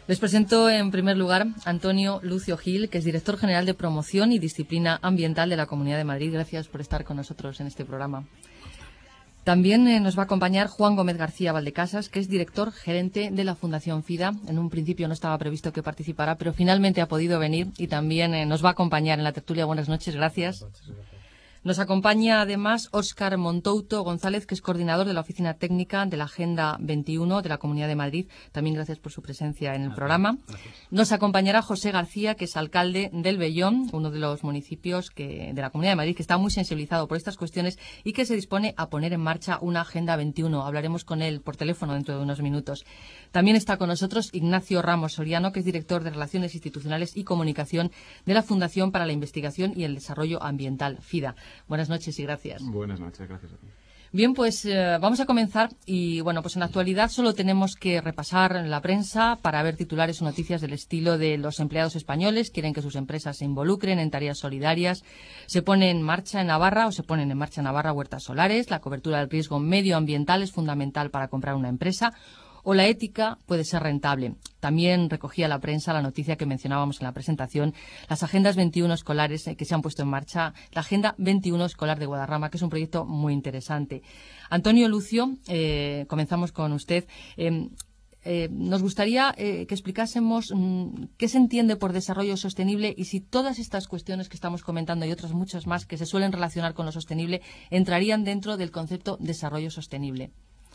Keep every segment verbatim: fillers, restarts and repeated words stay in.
Les presento en primer lugar a Antonio Lucio Gil, que es director general de Promoción y Disciplina Ambiental de la Comunidad de Madrid. Gracias por estar con nosotros en este programa. También eh, nos va a acompañar Juan Gómez García Valdecasas, que es director gerente de la Fundación FIDA. En un principio no estaba previsto que participara, pero finalmente ha podido venir y también eh, nos va a acompañar en la tertulia. Buenas noches, gracias. Buenas noches, gracias. Nos acompaña además Óscar Montouto González, que es coordinador de la Oficina Técnica de la Agenda veintiuno de la Comunidad de Madrid. También gracias por su presencia en el gracias, programa. Gracias. Nos acompañará José García, que es alcalde del Vellón, uno de los municipios que, de la Comunidad de Madrid, que está muy sensibilizado por estas cuestiones y que se dispone a poner en marcha una Agenda veintiuno. Hablaremos con él por teléfono dentro de unos minutos. También está con nosotros Ignacio Ramos Soriano, que es director de Relaciones Institucionales y Comunicación de la Fundación para la Investigación y el Desarrollo Ambiental, FIDA. Buenas noches y gracias. Buenas noches, gracias a ti. Bien, pues eh, vamos a comenzar y, bueno, pues en la actualidad solo tenemos que repasar la prensa para ver titulares o noticias del estilo de los empleados españoles quieren que sus empresas se involucren en tareas solidarias, se pone en marcha en Navarra o se ponen en marcha en Navarra huertas solares, la cobertura del riesgo medioambiental es fundamental para comprar una empresa, o la ética puede ser rentable. También recogía la prensa la noticia que mencionábamos en la presentación, las agendas veintiuno escolares que se han puesto en marcha, la Agenda veintiuno Escolar de Guadarrama, que es un proyecto muy interesante. Antonio Lucio, eh, comenzamos con usted. Eh, eh, nos gustaría eh, que explicásemos mm, qué se entiende por desarrollo sostenible y si todas estas cuestiones que estamos comentando y otras muchas más que se suelen relacionar con lo sostenible entrarían dentro del concepto desarrollo sostenible.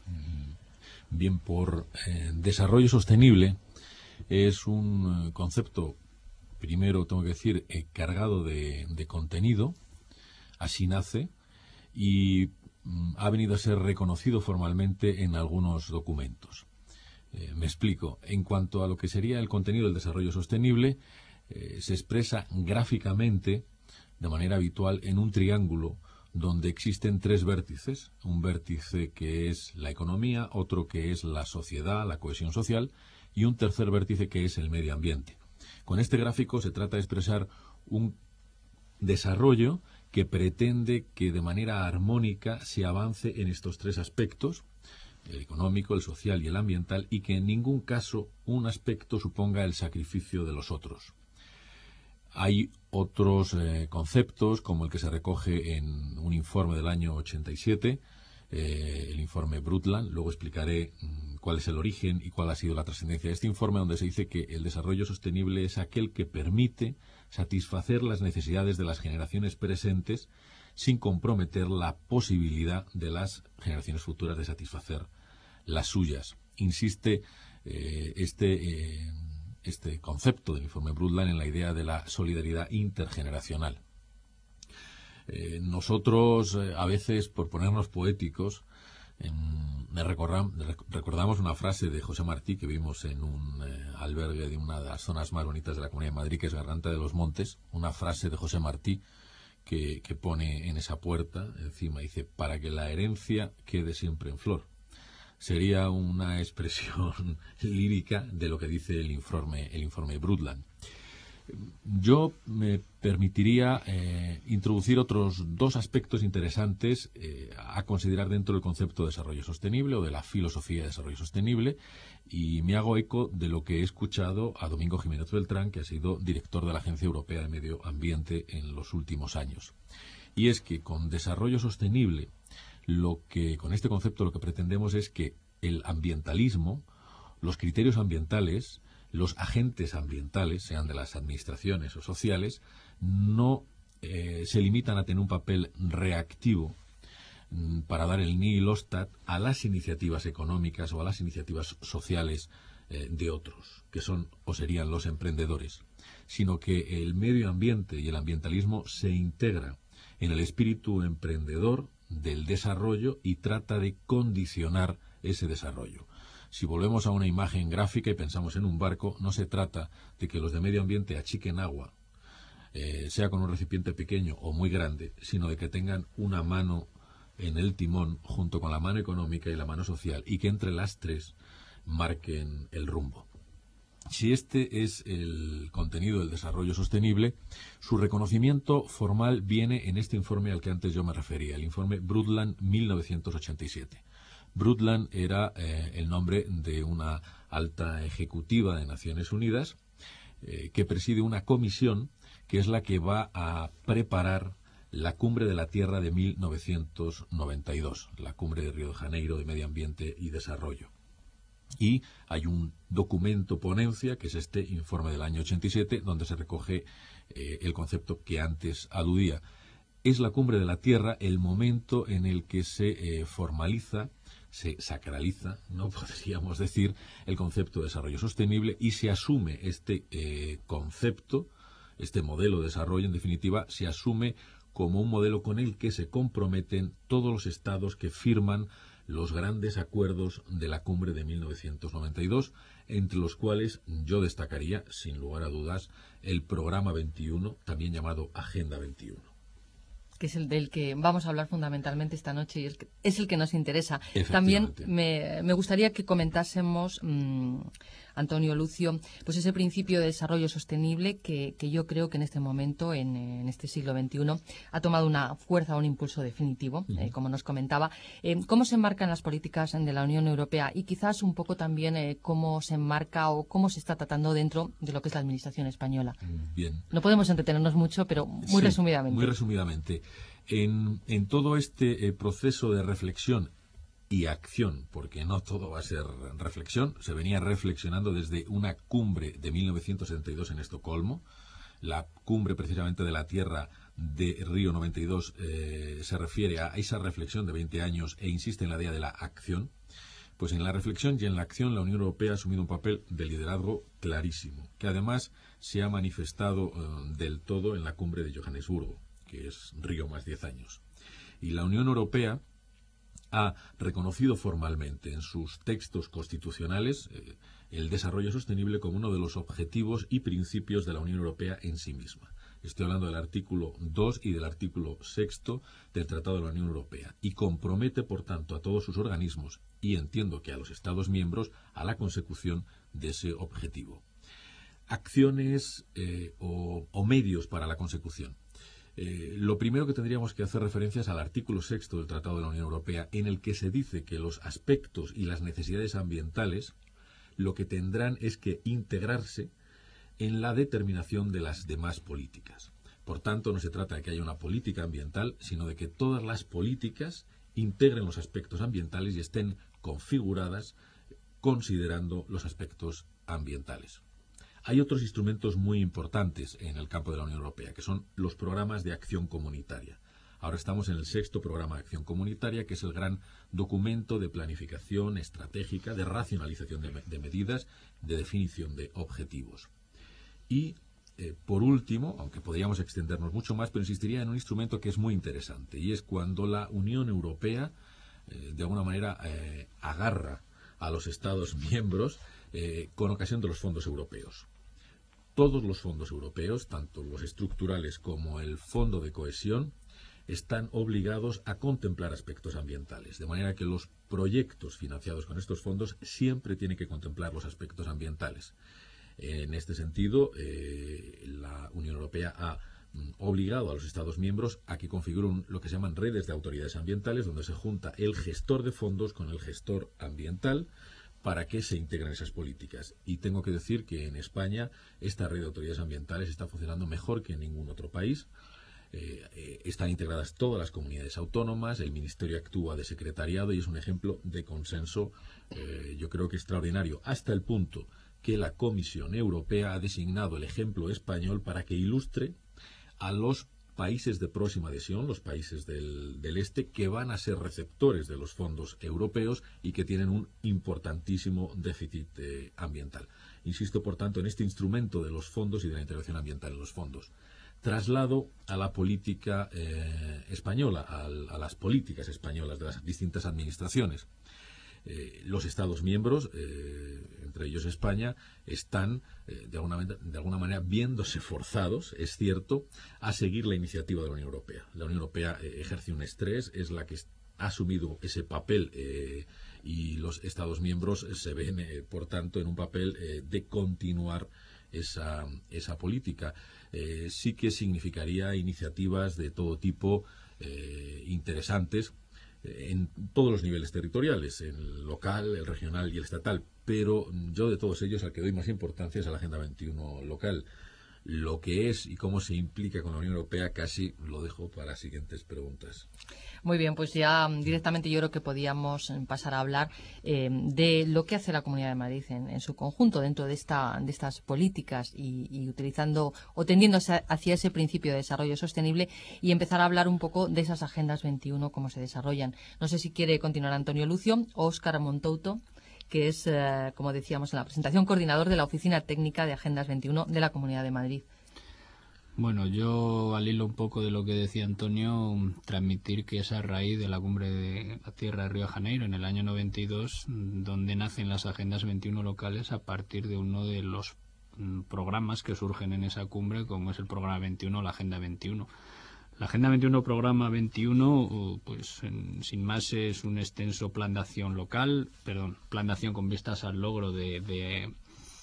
Bien, por eh, desarrollo sostenible es un eh, concepto, primero tengo que decir, eh, cargado de, de contenido, así nace, y mm, ha venido a ser reconocido formalmente en algunos documentos. Eh, me explico. En cuanto a lo que sería el contenido del desarrollo sostenible, eh, se expresa gráficamente, de manera habitual, en un triángulo donde existen tres vértices, un vértice que es la economía, otro que es la sociedad, la cohesión social, y un tercer vértice que es el medio ambiente. Con este gráfico se trata de expresar un desarrollo que pretende que de manera armónica se avance en estos tres aspectos, el económico, el social y el ambiental, y que en ningún caso un aspecto suponga el sacrificio de los otros. Hay otros eh, conceptos, como el que se recoge en un informe del año ochenta y siete, eh, el informe Brundtland. Luego explicaré mm, cuál es el origen y cuál ha sido la trascendencia de este informe, donde se dice que el desarrollo sostenible es aquel que permite satisfacer las necesidades de las generaciones presentes sin comprometer la posibilidad de las generaciones futuras de satisfacer las suyas. Insiste eh, este... Eh, este concepto del informe Brundtland en la idea de la solidaridad intergeneracional. Eh, nosotros, eh, a veces, por ponernos poéticos, eh, recordam, recordamos una frase de José Martí que vimos en un eh, albergue de una de las zonas más bonitas de la Comunidad de Madrid, que es Garganta de los Montes, una frase de José Martí que, que pone en esa puerta, encima dice, para que la herencia quede siempre en flor. Sería una expresión lírica de lo que dice el informe, el informe Brundtland. Yo me permitiría eh, introducir otros dos aspectos interesantes eh, a considerar dentro del concepto de desarrollo sostenible o de la filosofía de desarrollo sostenible, y me hago eco de lo que he escuchado a Domingo Jiménez Beltrán, que ha sido director de la Agencia Europea de Medio Ambiente en los últimos años. Y es que con desarrollo sostenible, lo que con este concepto lo que pretendemos es que el ambientalismo, los criterios ambientales, los agentes ambientales, sean de las administraciones o sociales, no eh, se limitan a tener un papel reactivo mm, para dar el nihil ostat a las iniciativas económicas o a las iniciativas sociales eh, de otros, que son o serían los emprendedores, sino que el medio ambiente y el ambientalismo se integran en el espíritu emprendedor del desarrollo y trata de condicionar ese desarrollo. Si volvemos a una imagen gráfica y pensamos en un barco, no se trata de que los de medio ambiente achiquen agua, eh, sea con un recipiente pequeño o muy grande, sino de que tengan una mano en el timón junto con la mano económica y la mano social, y que entre las tres marquen el rumbo. Si este es el contenido del desarrollo sostenible, su reconocimiento formal viene en este informe al que antes yo me refería, el informe Brundtland mil novecientos ochenta y siete. Brundtland era eh, el nombre de una alta ejecutiva de Naciones Unidas eh, que preside una comisión que es la que va a preparar la Cumbre de la Tierra de mil novecientos noventa y dos, la Cumbre de Río de Janeiro de Medio Ambiente y Desarrollo. Y hay un documento ponencia, que es este informe del año ochenta y siete, donde se recoge eh, el concepto que antes aludía. Es la Cumbre de la Tierra el momento en el que se eh, formaliza, se sacraliza, no podríamos decir, el concepto de desarrollo sostenible y se asume este eh, concepto, este modelo de desarrollo, en definitiva, se asume como un modelo con el que se comprometen todos los estados que firman los grandes acuerdos de la cumbre de mil novecientos noventa y dos, entre los cuales yo destacaría, sin lugar a dudas, el Programa veintiuno, también llamado Agenda veintiuno. Que es el del que vamos a hablar fundamentalmente esta noche y es, que, es el que nos interesa. También me, me gustaría que comentásemos, mmm, Antonio, Lucio, pues ese principio de desarrollo sostenible que, que yo creo que en este momento, en, en este siglo veintiuno, ha tomado una fuerza, un impulso definitivo, uh-huh. eh, como nos comentaba. Eh, ¿Cómo se enmarcan las políticas de la Unión Europea? Y quizás un poco también eh, cómo se enmarca o cómo se está tratando dentro de lo que es la administración española. Bien. No podemos entretenernos mucho, pero muy sí, resumidamente. Muy resumidamente. En, en todo este eh, proceso de reflexión y acción, porque no todo va a ser reflexión, se venía reflexionando desde una cumbre de mil novecientos setenta y dos en Estocolmo, la cumbre precisamente de la Tierra de Río noventa y dos eh, se refiere a esa reflexión de veinte años e insiste en la idea de la acción. Pues en la reflexión y en la acción la Unión Europea ha asumido un papel de liderazgo clarísimo, que además se ha manifestado eh, del todo en la cumbre de Johannesburgo, que es Río más diez años. Y la Unión Europea ha reconocido formalmente en sus textos constitucionales eh, el desarrollo sostenible como uno de los objetivos y principios de la Unión Europea en sí misma. Estoy hablando del artículo dos y del artículo seis del Tratado de la Unión Europea y compromete, por tanto, a todos sus organismos y entiendo que a los Estados miembros a la consecución de ese objetivo. Acciones eh, o, o medios para la consecución. Eh, lo primero que tendríamos que hacer referencia es al artículo sexto del Tratado de la Unión Europea, en el que se dice que los aspectos y las necesidades ambientales lo que tendrán es que integrarse en la determinación de las demás políticas. Por tanto, no se trata de que haya una política ambiental, sino de que todas las políticas integren los aspectos ambientales y estén configuradas considerando los aspectos ambientales. Hay otros instrumentos muy importantes en el campo de la Unión Europea, que son los programas de acción comunitaria. Ahora estamos en el sexto programa de acción comunitaria, que es el gran documento de planificación estratégica, de racionalización de, de medidas, de definición de objetivos. Y, eh, por último, aunque podríamos extendernos mucho más, pero insistiría en un instrumento que es muy interesante, y es cuando la Unión Europea, eh, de alguna manera, eh, agarra a los Estados miembros eh, con ocasión de los fondos europeos. Todos los fondos europeos, tanto los estructurales como el Fondo de Cohesión, están obligados a contemplar aspectos ambientales, de manera que los proyectos financiados con estos fondos siempre tienen que contemplar los aspectos ambientales. En este sentido, eh, la Unión Europea ha mm, obligado a los Estados miembros a que configuren lo que se llaman redes de autoridades ambientales, donde se junta el gestor de fondos con el gestor ambiental, para que se integren esas políticas. Y tengo que decir que en España esta red de autoridades ambientales está funcionando mejor que en ningún otro país. Eh, eh, están integradas todas las comunidades autónomas, el Ministerio actúa de secretariado y es un ejemplo de consenso, eh, yo creo que extraordinario, hasta el punto que la Comisión Europea ha designado el ejemplo español para que ilustre a los países de próxima adhesión, los países del, del este, que van a ser receptores de los fondos europeos y que tienen un importantísimo déficit eh, ambiental. Insisto, por tanto, en este instrumento de los fondos y de la integración ambiental en los fondos. Traslado a la política eh, española, a, a las políticas españolas de las distintas administraciones. Eh, los Estados miembros, eh, entre ellos España, están eh, de, alguna, de alguna manera viéndose forzados, es cierto, a seguir la iniciativa de la Unión Europea. La Unión Europea eh, ejerce un estrés, es la que ha asumido ese papel eh, y los Estados miembros se ven, eh, por tanto, en un papel eh, de continuar esa, esa política. Eh, sí que significaría iniciativas de todo tipo eh, interesantes. en todos los niveles territoriales, el local, el regional y el estatal, pero yo de todos ellos al que doy más importancia es a la Agenda veintiuno local. Lo que es y cómo se implica con la Unión Europea casi lo dejo para siguientes preguntas. Muy bien, pues ya directamente yo creo que podíamos pasar a hablar eh, de lo que hace la Comunidad de Madrid en, en su conjunto dentro de esta de estas políticas y, y utilizando o tendiéndose hacia ese principio de desarrollo sostenible y empezar a hablar un poco de esas agendas veintiuno, cómo se desarrollan. No sé si quiere continuar Antonio Lucio o Óscar Montouto, que es, eh, como decíamos en la presentación, coordinador de la Oficina Técnica de Agendas veintiuno de la Comunidad de Madrid. Bueno, yo al hilo un poco de lo que decía Antonio, transmitir que es a raíz de la cumbre de la Tierra de Río de Janeiro en el año noventa y dos, donde nacen las Agendas veintiuno locales a partir de uno de los programas que surgen en esa cumbre, como es el programa veintiuno, la Agenda veintiuno. La Agenda veintiuno, programa veintiuno, pues en, sin más es un extenso plan de acción local, perdón, plan de acción con vistas al logro de, de,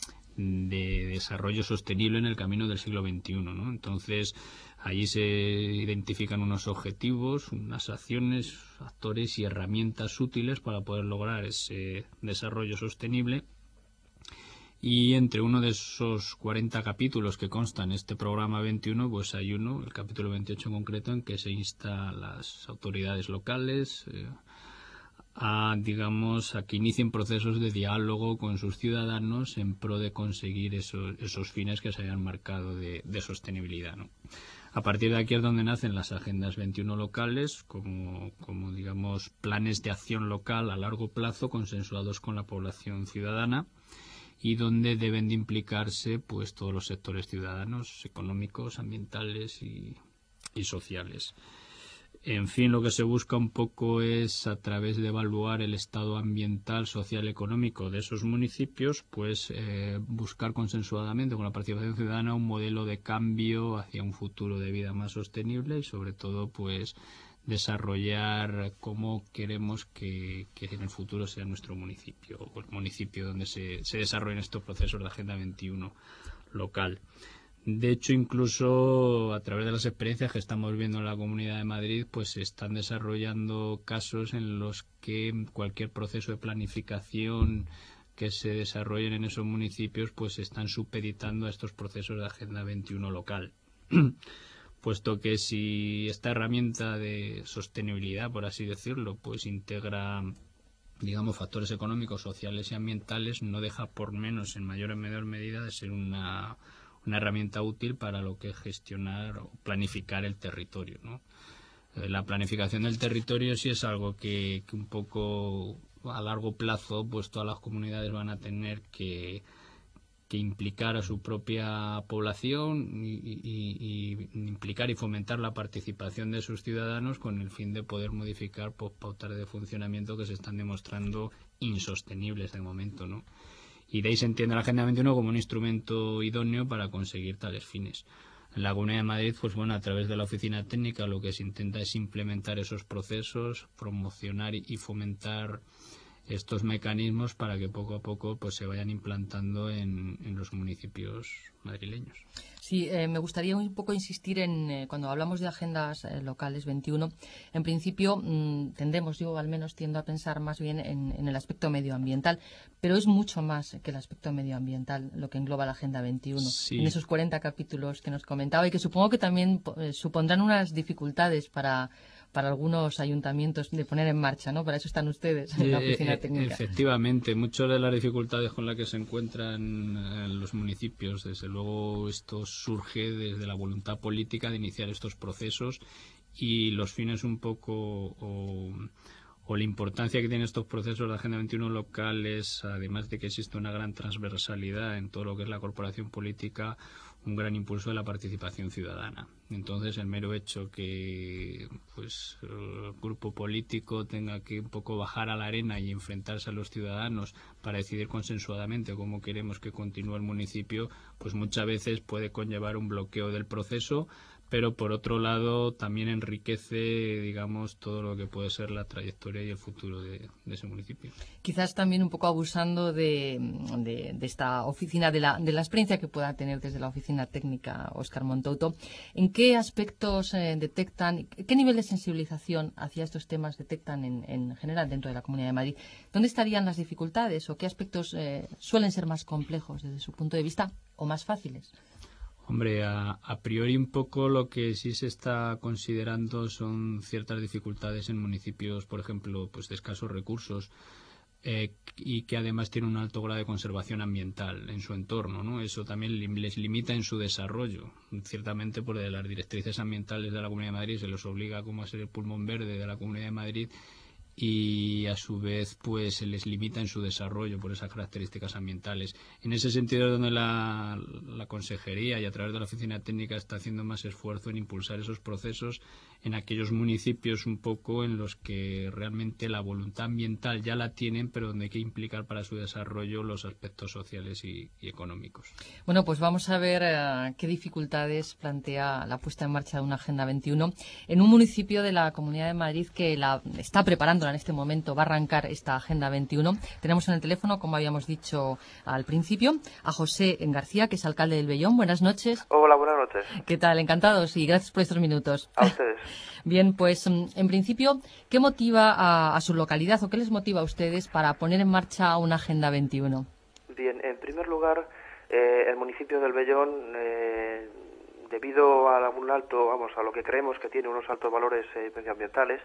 de desarrollo sostenible en el camino del siglo veintiuno, ¿no? Entonces, allí se identifican unos objetivos, unas acciones, actores y herramientas útiles para poder lograr ese desarrollo sostenible. Y entre uno de esos cuarenta capítulos que constan este programa veintiuno, pues hay uno, el capítulo veintiocho en concreto, en que se insta a las autoridades locales eh, a, digamos, a que inicien procesos de diálogo con sus ciudadanos en pro de conseguir esos, esos fines que se hayan marcado de, de sostenibilidad, ¿no? A partir de aquí es donde nacen las agendas veintiuno locales, como, como digamos, planes de acción local a largo plazo consensuados con la población ciudadana, y donde deben de implicarse pues todos los sectores ciudadanos, económicos, ambientales y, y sociales. En fin, lo que se busca un poco es, a través de evaluar el estado ambiental, social y económico de esos municipios, pues eh, buscar consensuadamente con la participación ciudadana un modelo de cambio hacia un futuro de vida más sostenible y sobre todo pues desarrollar cómo queremos que, que en el futuro sea nuestro municipio, o el municipio donde se, se desarrollen estos procesos de Agenda veintiuno local. De hecho, incluso a través de las experiencias que estamos viendo en la Comunidad de Madrid, pues se están desarrollando casos en los que cualquier proceso de planificación que se desarrollen en esos municipios, pues se están supeditando a estos procesos de Agenda veintiuno local. Puesto que si esta herramienta de sostenibilidad, por así decirlo, pues integra, digamos, factores económicos, sociales y ambientales, no deja por menos, en mayor o menor medida, de ser una, una herramienta útil para lo que es gestionar o planificar el territorio, ¿no? La planificación del territorio sí es algo que, que un poco a largo plazo, pues todas las comunidades van a tener que que implicar a su propia población y, y, y implicar y fomentar la participación de sus ciudadanos con el fin de poder modificar pues, pautas de funcionamiento que se están demostrando insostenibles de momento, ¿no? Y de ahí se entiende la Agenda veintiuno como un instrumento idóneo para conseguir tales fines. En la Comunidad de Madrid, pues bueno, a través de la oficina técnica lo que se intenta es implementar esos procesos, promocionar y fomentar estos mecanismos para que poco a poco pues se vayan implantando en, en los municipios madrileños. Sí, eh, me gustaría un poco insistir en, eh, cuando hablamos de agendas eh, locales veintiuno, en principio mmm, tendemos, yo al menos tiendo a pensar más bien en, en el aspecto medioambiental, pero es mucho más que el aspecto medioambiental lo que engloba la Agenda veintiuno. Sí. En esos cuarenta capítulos que nos comentaba y que supongo que también eh, supondrán unas dificultades para... para algunos ayuntamientos de poner en marcha, ¿no? Para eso están ustedes en la oficina eh, técnica. Efectivamente, muchas de las dificultades con las que se encuentran eh, los municipios, desde luego esto surge desde la voluntad política de iniciar estos procesos y los fines un poco o, o la importancia que tienen estos procesos de Agenda veintiuno locales, además de que existe una gran transversalidad en todo lo que es la corporación política, un gran impulso de la participación ciudadana. Entonces, el mero hecho que pues el grupo político tenga que un poco bajar a la arena y enfrentarse a los ciudadanos para decidir consensuadamente cómo queremos que continúe el municipio, pues muchas veces puede conllevar un bloqueo del proceso, pero por otro lado también enriquece, digamos, todo lo que puede ser la trayectoria y el futuro de, de ese municipio. Quizás también un poco abusando de, de, de esta oficina, de la, de la experiencia que pueda tener desde la oficina técnica Óscar Montouto, ¿en qué aspectos eh, detectan, qué nivel de sensibilización hacia estos temas detectan en, en general dentro de la Comunidad de Madrid? ¿Dónde estarían las dificultades o qué aspectos eh, suelen ser más complejos desde su punto de vista o más fáciles? Hombre, a, a priori un poco lo que sí se está considerando son ciertas dificultades en municipios, por ejemplo, pues de escasos recursos eh, y que además tienen un alto grado de conservación ambiental en su entorno, ¿no? Eso también li- les limita en su desarrollo. Ciertamente, por las directrices ambientales de la Comunidad de Madrid se les obliga como a ser el pulmón verde de la Comunidad de Madrid y a su vez pues se les limita en su desarrollo por esas características ambientales. En ese sentido es donde la, la Consejería y a través de la Oficina Técnica está haciendo más esfuerzo en impulsar esos procesos en aquellos municipios un poco en los que realmente la voluntad ambiental ya la tienen, pero donde hay que implicar para su desarrollo los aspectos sociales y, y económicos. Bueno, pues vamos a ver eh, qué dificultades plantea la puesta en marcha de una Agenda veintiuno en un municipio de la Comunidad de Madrid que la está preparándola en este momento, va a arrancar esta Agenda veintiuno. Tenemos en el teléfono, como habíamos dicho al principio, a José García, que es alcalde del Vellón. Buenas noches. Hola, buenas noches. ¿Qué tal? Encantados y gracias por estos minutos. A ustedes. Bien, pues en principio, ¿qué motiva a, a su localidad o qué les motiva a ustedes para poner en marcha una Agenda veintiuno? Bien, en primer lugar, eh, el municipio del Vellón, eh, debido a un alto, vamos, a lo que creemos que tiene unos altos valores eh, medioambientales,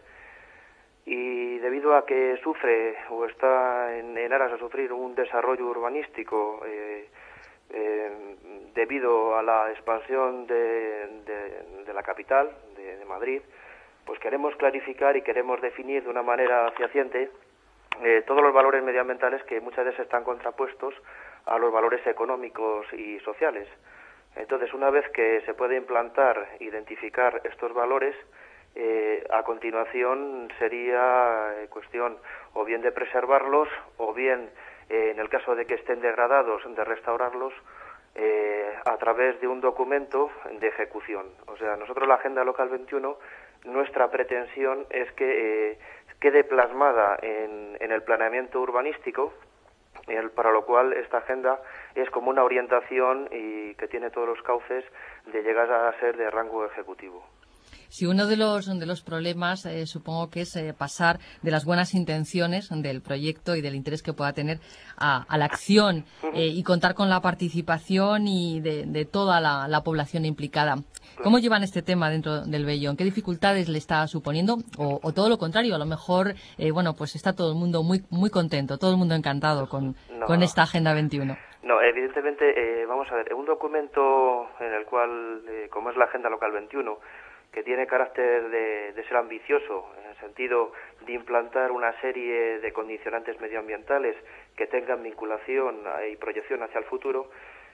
y debido a que sufre o está en, en aras a sufrir un desarrollo urbanístico eh, eh, debido a la expansión de, de, de la capital, de, de Madrid, pues queremos clarificar y queremos definir de una manera fehaciente eh, todos los valores medioambientales que muchas veces están contrapuestos a los valores económicos y sociales. Entonces, una vez que se puede implantar, identificar estos valores, eh, a continuación sería eh, cuestión o bien de preservarlos o bien, eh, en el caso de que estén degradados, de restaurarlos eh, a través de un documento de ejecución. O sea, nosotros la Agenda Local veintiuno, nuestra pretensión es que eh, quede plasmada en, en el planeamiento urbanístico, el, para lo cual esta agenda es como una orientación y que tiene todos los cauces de llegar a ser de rango ejecutivo. Sí, uno de los, de los problemas eh, supongo que es eh, pasar de las buenas intenciones del proyecto y del interés que pueda tener a, a la acción eh, y contar con la participación y de, de toda la, la población implicada. ¿Cómo llevan este tema dentro del Vellón? ¿Qué dificultades le está suponiendo? O, o todo lo contrario, a lo mejor, eh, bueno, pues está todo el mundo muy muy contento, todo el mundo encantado con, no, con esta Agenda veintiuno. No, evidentemente, eh, vamos a ver, un documento en el cual, eh, como es la Agenda Local veintiuno, que tiene carácter de, de ser ambicioso, en el sentido de implantar una serie de condicionantes medioambientales que tengan vinculación y proyección hacia el futuro,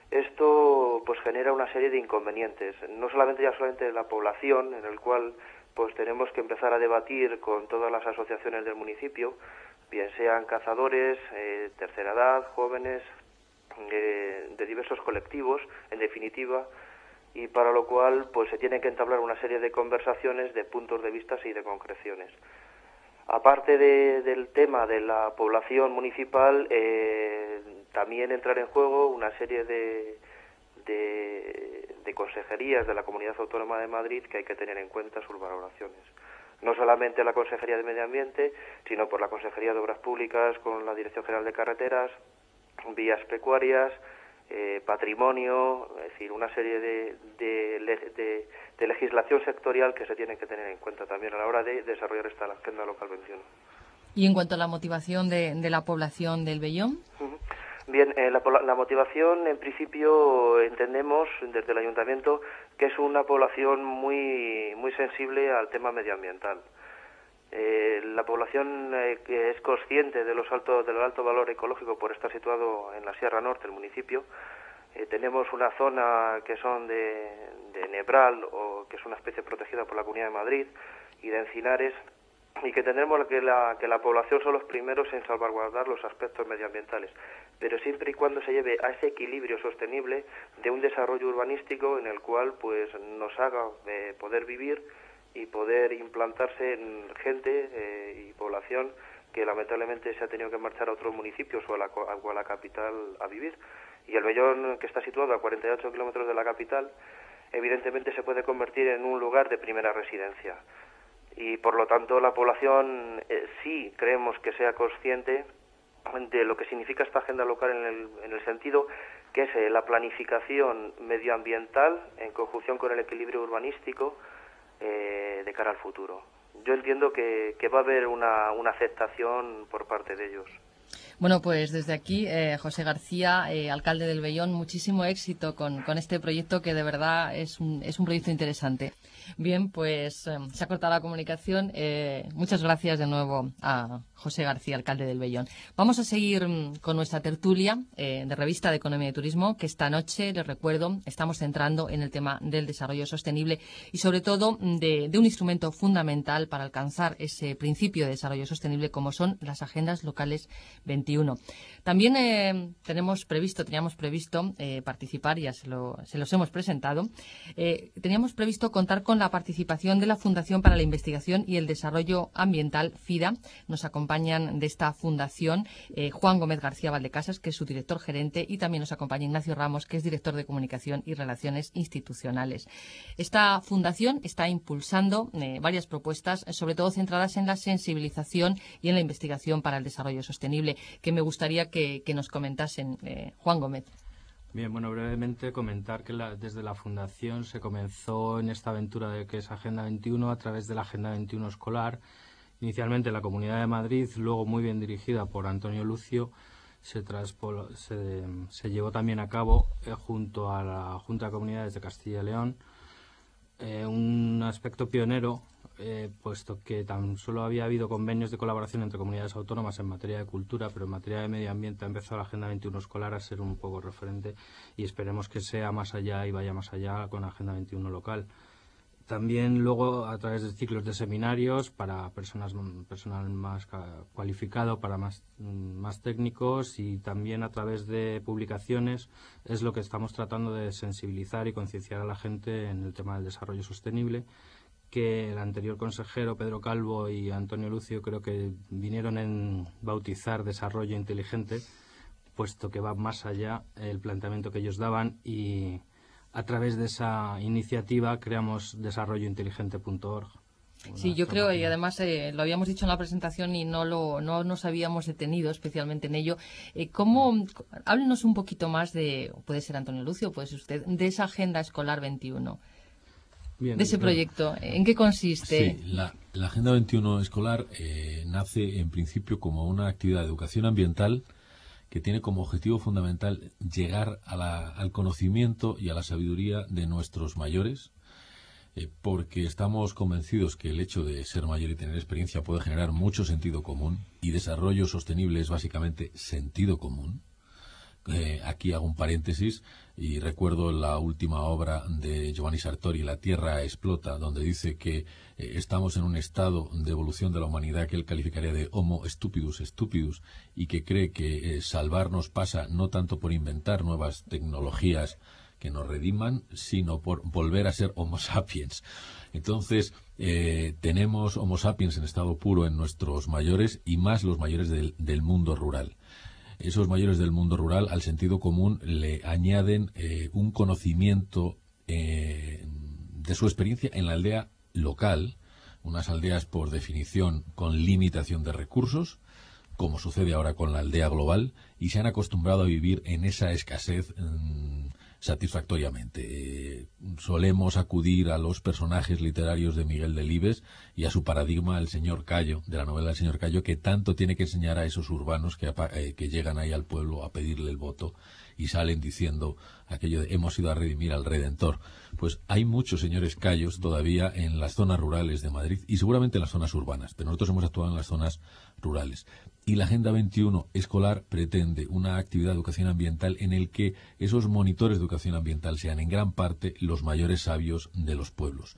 esto pues genera una serie de inconvenientes, no solamente ya solamente de la población, en el cual pues tenemos que empezar a debatir con todas las asociaciones del municipio, bien sean cazadores, eh, tercera edad, jóvenes, eh, de diversos colectivos, en definitiva, y para lo cual pues se tienen que entablar una serie de conversaciones, de puntos de vista y de concreciones. Aparte de, del tema de la población municipal, eh, también entrar en juego una serie de, de, de consejerías de la Comunidad Autónoma de Madrid que hay que tener en cuenta sus valoraciones. No solamente la Consejería de Medio Ambiente, sino por la Consejería de Obras Públicas con la Dirección General de Carreteras, Vías Pecuarias, Eh, patrimonio, es decir, una serie de, de, de, de legislación sectorial que se tiene que tener en cuenta también a la hora de desarrollar esta Agenda Local veintiuno. ¿Y en cuanto a la motivación de, de la población del Vellón? Uh-huh. Bien, eh, la, la motivación, en principio, entendemos desde el Ayuntamiento que es una población muy, muy sensible al tema medioambiental. Eh, la población eh, que es consciente de los altos, del alto valor ecológico por estar situado en la Sierra Norte, el municipio. Eh, tenemos una zona que son de, de Nebral, o que es una especie protegida por la Comunidad de Madrid, y de encinares, y que tendremos que la, que la población son los primeros en salvaguardar los aspectos medioambientales, pero siempre y cuando se lleve a ese equilibrio sostenible de un desarrollo urbanístico en el cual pues nos haga eh, poder vivir y poder implantarse en gente eh, y población que lamentablemente se ha tenido que marchar a otros municipios o a la, o a la capital a vivir. Y el Vellón, que está situado a cuarenta y ocho kilómetros de la capital, evidentemente se puede convertir en un lugar de primera residencia. Y por lo tanto la población eh, sí creemos que sea consciente de lo que significa esta agenda local en el, en el sentido que es eh, la planificación medioambiental en conjunción con el equilibrio urbanístico eh, de cara al futuro. Yo entiendo que, que va a haber una, una aceptación por parte de ellos. Bueno, pues desde aquí, eh, José García, eh, alcalde del Vellón, muchísimo éxito con, con este proyecto que de verdad es un, es un proyecto interesante. Bien, pues eh, se ha cortado la comunicación. Eh, muchas gracias de nuevo a José García, alcalde del Vellón. Vamos a seguir mm, con nuestra tertulia eh, de Revista de Economía y Turismo, que esta noche, les recuerdo, estamos centrando en el tema del desarrollo sostenible y sobre todo de, de un instrumento fundamental para alcanzar ese principio de desarrollo sostenible como son las agendas locales veintiuno. También eh, tenemos previsto, teníamos previsto eh, participar, ya se, lo, se los hemos presentado, eh, teníamos previsto contar con la participación de la Fundación para la Investigación y el Desarrollo Ambiental, FIDA. Nos acompañan de esta fundación eh, Juan Gómez García Valdecasas, que es su director gerente, y también nos acompaña Ignacio Ramos, que es director de Comunicación y Relaciones Institucionales. Esta fundación está impulsando eh, varias propuestas, sobre todo centradas en la sensibilización y en la investigación para el desarrollo sostenible, que me gustaría que, que nos comentasen. Eh, Juan Gómez. Bien, bueno, brevemente comentar que la, desde la Fundación se comenzó en esta aventura de que es Agenda veintiuno a través de la Agenda veintiuno escolar. Inicialmente la Comunidad de Madrid, luego muy bien dirigida por Antonio Lucio, se, transpol, se, se llevó también a cabo eh, junto a la Junta de Comunidades de Castilla y León, eh, un aspecto pionero, eh, puesto que tan solo había habido convenios de colaboración entre comunidades autónomas en materia de cultura, pero en materia de medio ambiente ha empezado la Agenda veintiuno escolar a ser un poco referente y esperemos que sea más allá y vaya más allá con la Agenda veintiuno local. También luego a través de ciclos de seminarios para personas personal más cualificado, para más, más técnicos, y también a través de publicaciones es lo que estamos tratando de sensibilizar y concienciar a la gente en el tema del desarrollo sostenible, que el anterior consejero Pedro Calvo y Antonio Lucio creo que vinieron en bautizar desarrollo inteligente, puesto que va más allá el planteamiento que ellos daban, y a través de esa iniciativa creamos desarrollo inteligente punto org. Sí, yo creo, y además eh, lo habíamos dicho en la presentación y no lo no nos habíamos detenido especialmente en ello. Eh, ¿cómo, háblenos un poquito más de, puede ser Antonio Lucio, puede ser usted, de esa Agenda Escolar veintiuno? Bien, de ese claro. proyecto, ¿en qué consiste? Sí, la, la Agenda veintiuno escolar eh, nace en principio como una actividad de educación ambiental que tiene como objetivo fundamental llegar a la, al conocimiento y a la sabiduría de nuestros mayores, eh, porque estamos convencidos que el hecho de ser mayor y tener experiencia puede generar mucho sentido común, y desarrollo sostenible es básicamente sentido común. Eh, aquí hago un paréntesis y recuerdo la última obra de Giovanni Sartori, La Tierra explota, donde dice que eh, estamos en un estado de evolución de la humanidad que él calificaría de Homo stupidus stupidus, y que cree que eh, salvarnos pasa no tanto por inventar nuevas tecnologías que nos rediman, sino por volver a ser Homo sapiens. Entonces, eh, tenemos Homo sapiens en estado puro en nuestros mayores, y más los mayores del, del mundo rural. Esos mayores del mundo rural, al sentido común, le añaden eh, un conocimiento eh, de su experiencia en la aldea local, unas aldeas por definición con limitación de recursos, como sucede ahora con la aldea global, y se han acostumbrado a vivir en esa escasez mmm, satisfactoriamente. Eh, solemos acudir a los personajes literarios de Miguel Delibes y a su paradigma, el señor Cayo, de la novela del señor Cayo, que tanto tiene que enseñar a esos urbanos que, eh, que llegan ahí al pueblo a pedirle el voto y salen diciendo aquello de hemos ido a redimir al Redentor. Pues hay muchos señores Cayos todavía en las zonas rurales de Madrid y seguramente en las zonas urbanas, pero nosotros hemos actuado en las zonas rurales. Y la Agenda veintiuno escolar pretende una actividad de educación ambiental en el que esos monitores de educación ambiental sean en gran parte los mayores sabios de los pueblos.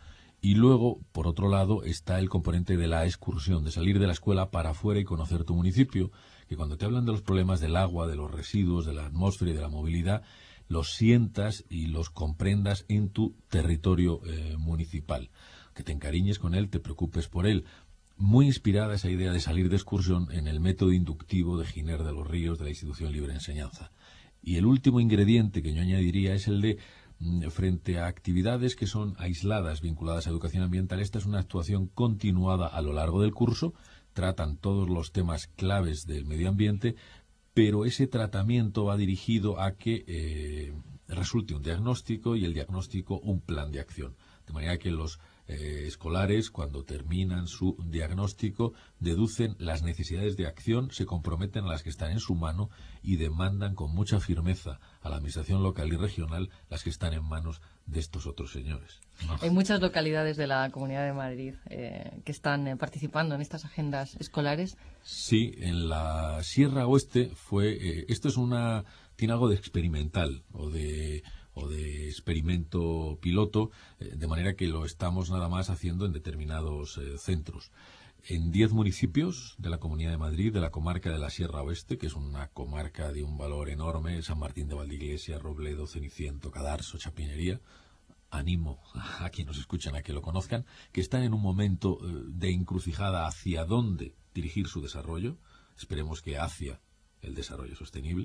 Y luego, por otro lado, está el componente de la excursión, de salir de la escuela para afuera y conocer tu municipio, que cuando te hablan de los problemas del agua, de los residuos, de la atmósfera y de la movilidad, los sientas y los comprendas en tu territorio eh, municipal. Que te encariñes con él, te preocupes por él. Muy inspirada esa idea de salir de excursión en el método inductivo de Giner de los Ríos de la Institución Libre de Enseñanza. Y el último ingrediente que yo añadiría es el de, frente a actividades que son aisladas, vinculadas a educación ambiental, esta es una actuación continuada a lo largo del curso, tratan todos los temas claves del medio ambiente, pero ese tratamiento va dirigido a que eh, resulte un diagnóstico y el diagnóstico un plan de acción. De manera que los eh, escolares, cuando terminan su diagnóstico, deducen las necesidades de acción, se comprometen a las que están en su mano y demandan con mucha firmeza a la administración local y regional las que están en manos de estos otros señores, ¿no? Hay muchas localidades de la Comunidad de Madrid eh, que están eh, participando en estas agendas escolares. Sí, en la Sierra Oeste fue... Eh, esto es una... tiene algo de experimental o de... o de experimento piloto, eh, de manera que lo estamos nada más haciendo en determinados eh, centros. En diez municipios de la Comunidad de Madrid, de la comarca de la Sierra Oeste, que es una comarca de un valor enorme, San Martín de Valdeiglesia, Robledo, Ceniciento, Cadarso, Chapinería, animo a quienes nos escuchan a que lo conozcan, que están en un momento eh, de encrucijada hacia dónde dirigir su desarrollo, esperemos que hacia el desarrollo sostenible,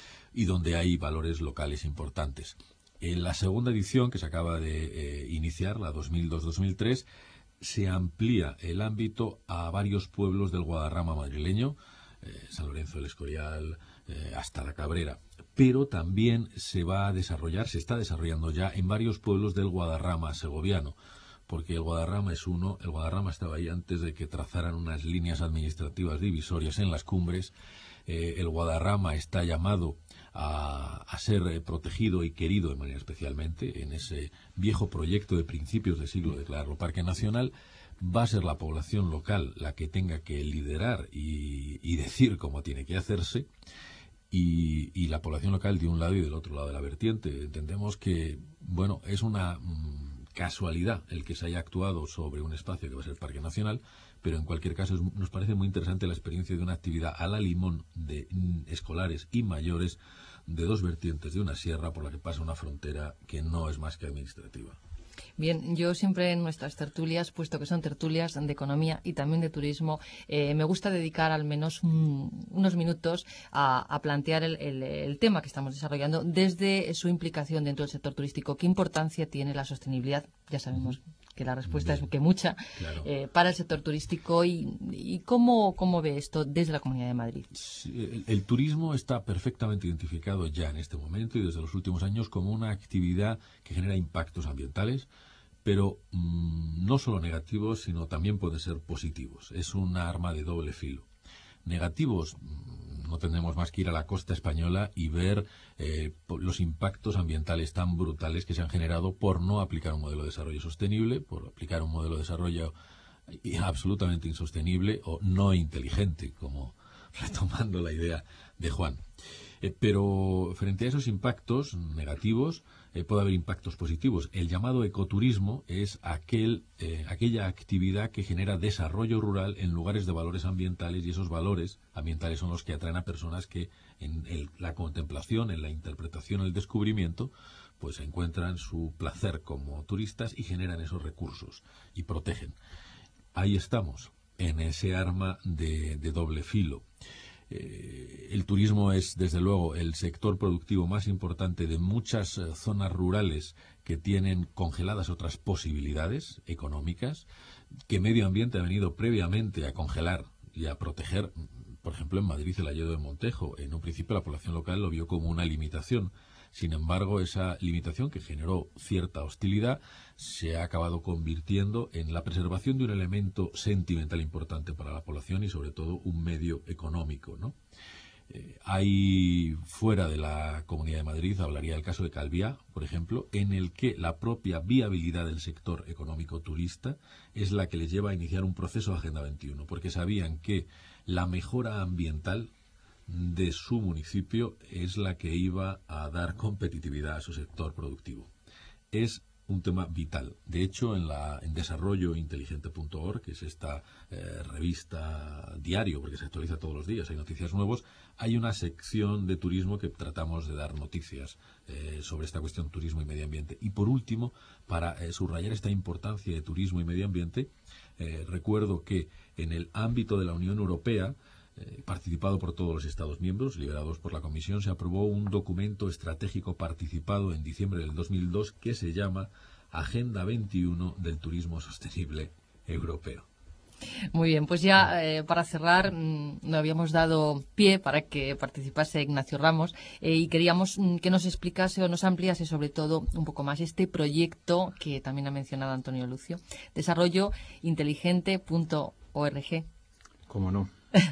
y donde hay valores locales importantes. En la segunda edición, que se acaba de eh, iniciar, la dos mil dos dos mil tres, se amplía el ámbito a varios pueblos del Guadarrama madrileño, eh, San Lorenzo del Escorial, eh, hasta La Cabrera, pero también se va a desarrollar, se está desarrollando ya en varios pueblos del Guadarrama segoviano, porque el Guadarrama es uno, el Guadarrama estaba ahí antes de que trazaran unas líneas administrativas divisorias en las cumbres. Eh, el Guadarrama está llamado a, a ser eh, protegido y querido de manera especialmente en ese viejo proyecto de principios de siglo de declararlo Parque Nacional. Va a ser la población local la que tenga que liderar y, y decir cómo tiene que hacerse, y, y la población local de un lado y del otro lado de la vertiente. Entendemos que, bueno, es una mmm, casualidad el que se haya actuado sobre un espacio que va a ser Parque Nacional, pero en cualquier caso es, nos parece muy interesante la experiencia de una actividad a la limón de mm, escolares y mayores de dos vertientes de una sierra por la que pasa una frontera que no es más que administrativa. Bien, yo siempre en nuestras tertulias, puesto que son tertulias de economía y también de turismo, eh, me gusta dedicar al menos un, unos minutos a, a plantear el, el, el tema que estamos desarrollando desde su implicación dentro del sector turístico. ¿Qué importancia tiene la sostenibilidad? Ya sabemos que la respuesta Bien. es que mucha, claro. eh, para el sector turístico, y, y cómo, cómo ve esto desde la Comunidad de Madrid. Sí, el, el turismo está perfectamente identificado ya en este momento y desde los últimos años como una actividad que genera impactos ambientales, pero mmm, no solo negativos, sino también pueden ser positivos. Es un arma de doble filo. Negativos, no tendremos más que ir a la costa española y ver eh, los impactos ambientales tan brutales que se han generado por no aplicar un modelo de desarrollo sostenible, por aplicar un modelo de desarrollo absolutamente insostenible o no inteligente, como retomando la idea de Juan. Eh, pero frente a esos impactos negativos eh, puede haber impactos positivos. El llamado ecoturismo es aquel, eh, aquella actividad que genera desarrollo rural en lugares de valores ambientales, y esos valores ambientales son los que atraen a personas que en el, la contemplación, en la interpretación, el descubrimiento, pues encuentran su placer como turistas y generan esos recursos y protegen. Ahí estamos, en ese arma de, de doble filo. Eh, el turismo es, desde luego, el sector productivo más importante de muchas eh, zonas rurales que tienen congeladas otras posibilidades económicas, que Medio Ambiente ha venido previamente a congelar y a proteger. Por ejemplo, en Madrid, el Hayedo de Montejo, en un principio la población local lo vio como una limitación. Sin embargo, esa limitación, que generó cierta hostilidad, se ha acabado convirtiendo en la preservación de un elemento sentimental importante para la población y, sobre todo, un medio económico, ¿no? Eh, hay, fuera de la Comunidad de Madrid, hablaría del caso de Calviá, por ejemplo, en el que la propia viabilidad del sector económico turista es la que les lleva a iniciar un proceso de Agenda veintiuno, porque sabían que la mejora ambiental de su municipio es la que iba a dar competitividad a su sector productivo. Es un tema vital. De hecho, en, la, en desarrollo inteligente punto org, que es esta eh, revista diario, porque se actualiza todos los días, hay noticias nuevas, hay una sección de turismo que tratamos de dar noticias eh, sobre esta cuestión turismo y medio ambiente. Y por último, para eh, subrayar esta importancia de turismo y medio ambiente, eh, recuerdo que en el ámbito de la Unión Europea, Eh, participado por todos los Estados miembros, liderados por la Comisión, se aprobó un documento estratégico participado en diciembre del dos mil dos que se llama Agenda veintiuno del Turismo Sostenible Europeo. Muy bien, pues ya eh, para cerrar, mmm, nos habíamos dado pie para que participase Ignacio Ramos eh, y queríamos mmm, que nos explicase o nos ampliase sobre todo un poco más este proyecto que también ha mencionado Antonio Lucio, desarrollo inteligente punto org. ¿Cómo no?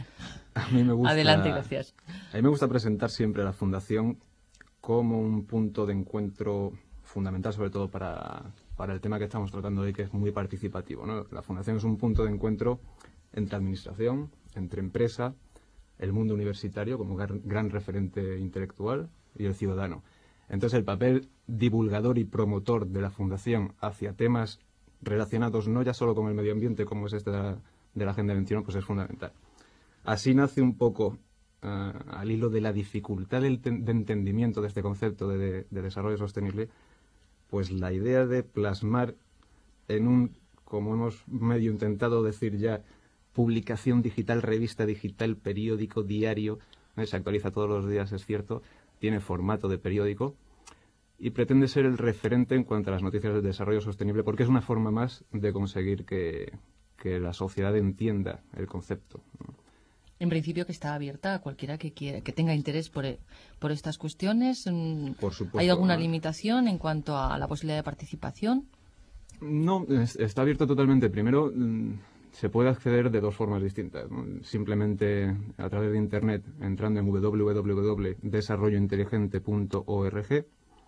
A mí me gusta, Adelante, gracias. A mí me gusta presentar siempre a la Fundación como un punto de encuentro fundamental, sobre todo para, para el tema que estamos tratando hoy, que es muy participativo, ¿no? La Fundación es un punto de encuentro entre administración, entre empresa, el mundo universitario como gran, gran referente intelectual y el ciudadano. Entonces, el papel divulgador y promotor de la Fundación hacia temas relacionados no ya solo con el medio ambiente, como es este de la, de la Agenda veintiuno, pues es fundamental. Así nace un poco, uh, al hilo de la dificultad de, de entendimiento de este concepto de, de, de desarrollo sostenible, pues la idea de plasmar en un, como hemos medio intentado decir ya, publicación digital, revista digital, periódico, diario, ¿eh? Se actualiza todos los días, es cierto, tiene formato de periódico y pretende ser el referente en cuanto a las noticias del desarrollo sostenible, porque es una forma más de conseguir que, que la sociedad entienda el concepto, ¿no? En principio que está abierta a cualquiera que quiera, que tenga interés por, por estas cuestiones. Por supuesto. ¿Hay alguna ¿no? limitación en cuanto a la posibilidad de participación? No, está abierto totalmente. Primero, se puede acceder de dos formas distintas, ¿no? Simplemente a través de Internet, entrando en doble u doble u doble u punto desarrollo inteligente punto org.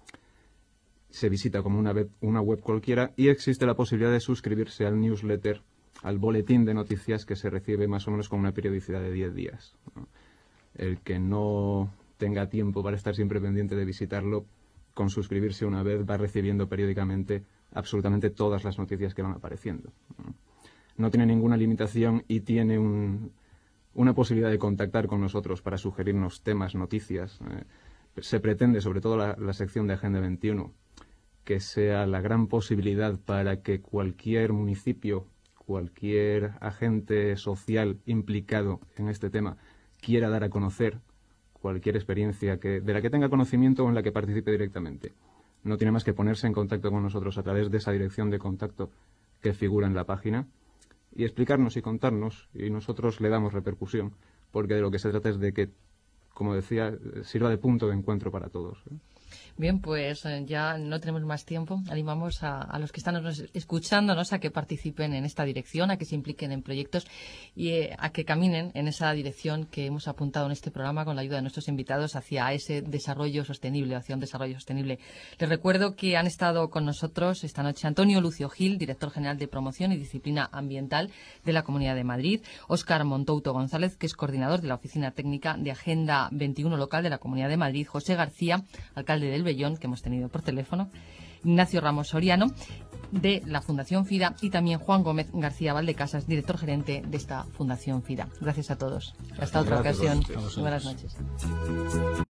Se visita como una web, una web cualquiera y existe la posibilidad de suscribirse al newsletter, al boletín de noticias que se recibe más o menos con una periodicidad de diez días, ¿no? El que no tenga tiempo para estar siempre pendiente de visitarlo, con suscribirse una vez va recibiendo periódicamente absolutamente todas las noticias que van apareciendo, ¿no? No tiene ninguna limitación y tiene un, una posibilidad de contactar con nosotros para sugerirnos temas, noticias. Eh, se pretende, sobre todo la, la sección de Agenda veintiuno, que sea la gran posibilidad para que cualquier municipio, cualquier agente social implicado en este tema quiera dar a conocer cualquier experiencia que, de la que tenga conocimiento o en la que participe directamente. No tiene más que ponerse en contacto con nosotros a través de esa dirección de contacto que figura en la página y explicarnos y contarnos, y nosotros le damos repercusión, porque de lo que se trata es de que, como decía, sirva de punto de encuentro para todos, ¿eh? Bien, pues ya no tenemos más tiempo. Animamos a, a los que están escuchándonos a que participen en esta dirección, a que se impliquen en proyectos y eh, a que caminen en esa dirección que hemos apuntado en este programa con la ayuda de nuestros invitados hacia ese desarrollo sostenible, hacia un desarrollo sostenible. Les recuerdo que han estado con nosotros esta noche Antonio Lucio Gil, director general de Promoción y Disciplina Ambiental de la Comunidad de Madrid, Óscar Montouto González, que es coordinador de la Oficina Técnica de Agenda veintiuno local de la Comunidad de Madrid, José García, alcalde del Bellón, que hemos tenido por teléfono, Ignacio Ramos Soriano, de la Fundación FIDA, y también Juan Gómez García Valdecasas, director gerente de esta Fundación FIDA. Gracias a todos. Hasta otra ocasión. Buenas noches.